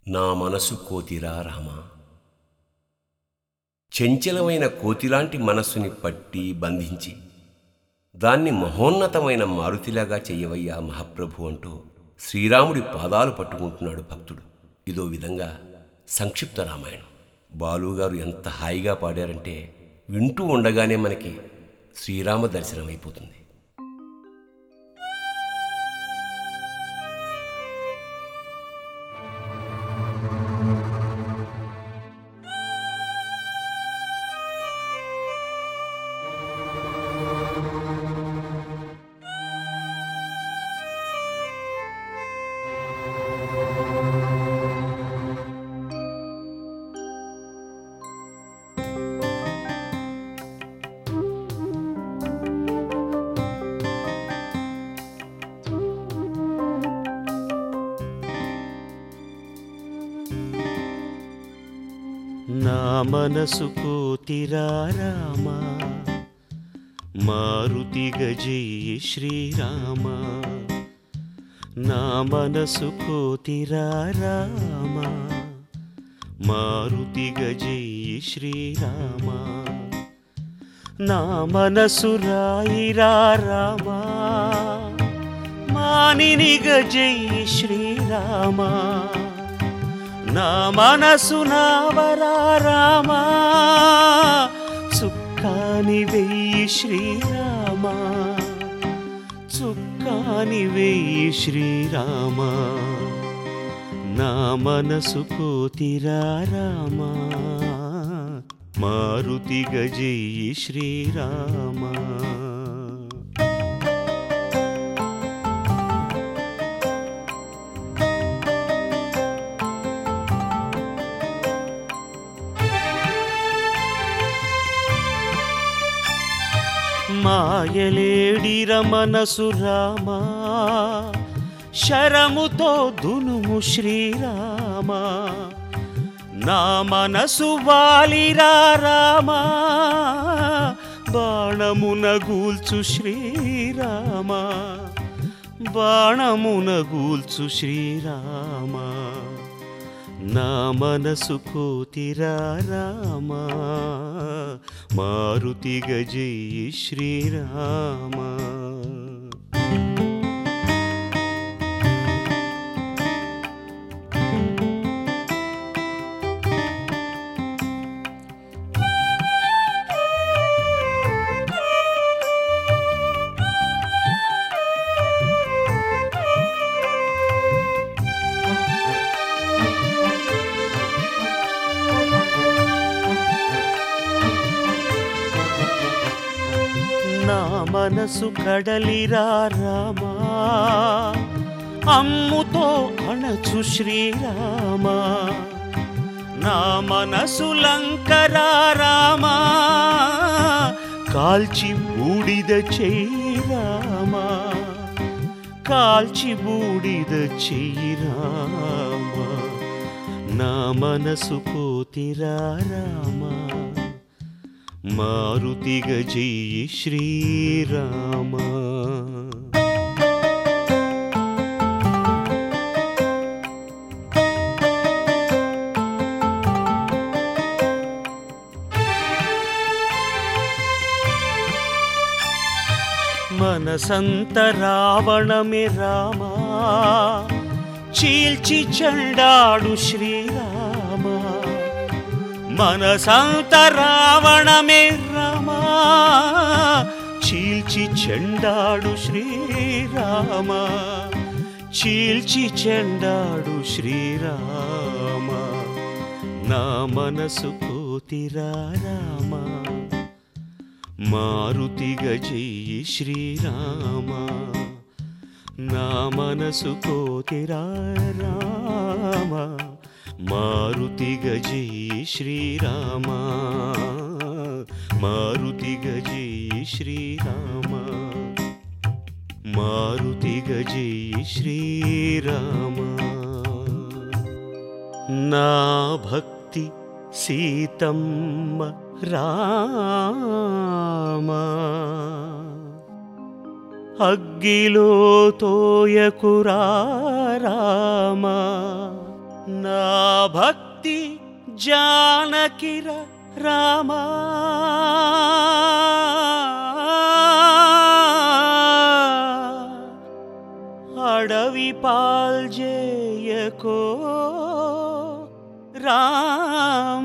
నా మనసు కోతిరా రామా, చంచలమైన కోతిలాంటి మనస్సుని పట్టి బంధించి దాన్ని మహోన్నతమైన మారుతిలాగా చెయ్యవయ్యా మహాప్రభు అంటూ శ్రీరాముడి పాదాలు పట్టుకుంటున్నాడు భక్తుడు. ఇదో విధంగా సంక్షిప్త రామాయణం. బాలుగారు ఎంత హాయిగా పాడారంటే వింటూ ఉండగానే మనకి శ్రీరామ దర్శనం అయిపోతుంది. నా మనసు కోతిరా రామా, మారుతిగా జై శ్రీరామ. నా మనసు కోతిరా రామా, మారుతిగా జై శ్రీరామ. నా మనసు రాయిరా రామా, మానినిగా జై శ్రీరామ. నా మనసు నావరా రామా, చుక్కాని వెయ్యి శ్రీరామ, చుక్కాని వెయ్యి శ్రీరామ. నా మనసు కోతిరా రామా, మారుతిగా జై శ్రీరామ. మాయలేడిర మనసు రామా, శరముతో దునుము శ్రీరామ. నా మనసు వాలిరా రామా, బాణమున గూల్చు శ్రీరామ, బాణమున గూల్చు శ్రీరామ. నా మనసు కోతిరా రామా, మారుతిగా జై శ్రీరామ. నా మనసు కడలిరా రామా, అమ్ముతో అణచు శ్రీరామ. నా మనసు లంకరా రామా, కాల్చి బూడిద చెయ్యిరామ, కాల్చి బూడిద చెయ్యిరామ. నా మనసు కోతిరా రామా, మారుతిగా జై శ్రీరామ. మనసంత రావణమే రామా, చీల్చి చెండాడు శ్రీరామ. మనసంత రావణమే రామా, చీల్చి చెండాడు శ్రీరామ, చీల్చి చెండాడు శ్రీరామ. నా మనసు కోతిరా రామా, మారుతిగా జై శ్రీరామ. నా మనసు కోతిరా రామా, మారుతిగా జై శ్రీరామ, మారుతిగా జై శ్రీరామ, మారుతిగా జై శ్రీరామ. నా భక్తి సీతమ్మ రామా, అగ్గిలో తోయకురా రామా, నా భక్తి జానకిర రామా అడవి పాల్జేయకో రామా